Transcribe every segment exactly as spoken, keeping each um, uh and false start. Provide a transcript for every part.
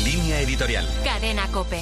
Línea editorial. Cadena COPE.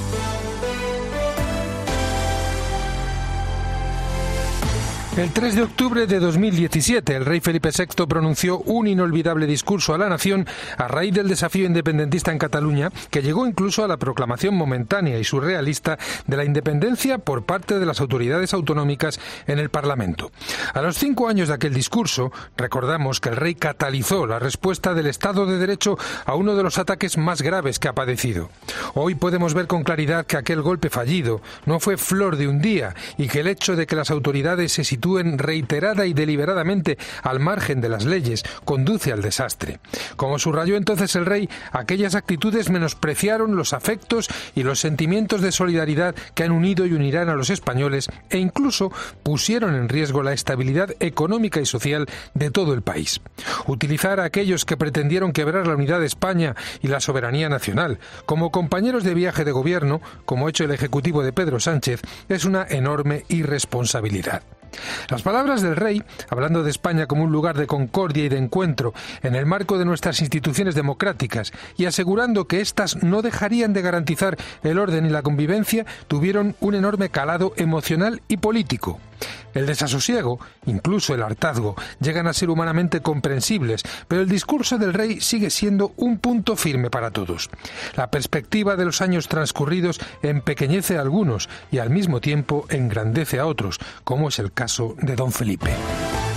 El tres de octubre de dos mil diecisiete, el rey Felipe sexto pronunció un inolvidable discurso a la nación a raíz del desafío independentista en Cataluña, que llegó incluso a la proclamación momentánea y surrealista de la independencia por parte de las autoridades autonómicas en el Parlamento. A los cinco años de aquel discurso, recordamos que el rey catalizó la respuesta del Estado de Derecho a uno de los ataques más graves que ha padecido. Hoy podemos ver con claridad que aquel golpe fallido no fue flor de un día y que el hecho de que las autoridades se sitúen reiterada y deliberadamente al margen de las leyes conduce al desastre. Como subrayó entonces el rey, aquellas actitudes menospreciaron los afectos y los sentimientos de solidaridad que han unido y unirán a los españoles e incluso pusieron en riesgo la estabilidad económica y social de todo el país. Utilizar a aquellos que pretendieron quebrar la unidad de España y la soberanía nacional como compañeros de viaje de gobierno, como ha hecho el Ejecutivo de Pedro Sánchez, es una enorme irresponsabilidad. Las palabras del rey, hablando de España como un lugar de concordia y de encuentro en el marco de nuestras instituciones democráticas y asegurando que éstas no dejarían de garantizar el orden y la convivencia, tuvieron un enorme calado emocional y político. El desasosiego, incluso el hartazgo, llegan a ser humanamente comprensibles, pero el discurso del rey sigue siendo un punto firme para todos. La perspectiva de los años transcurridos empequeñece a algunos y al mismo tiempo engrandece a otros, como es el caso de don Felipe.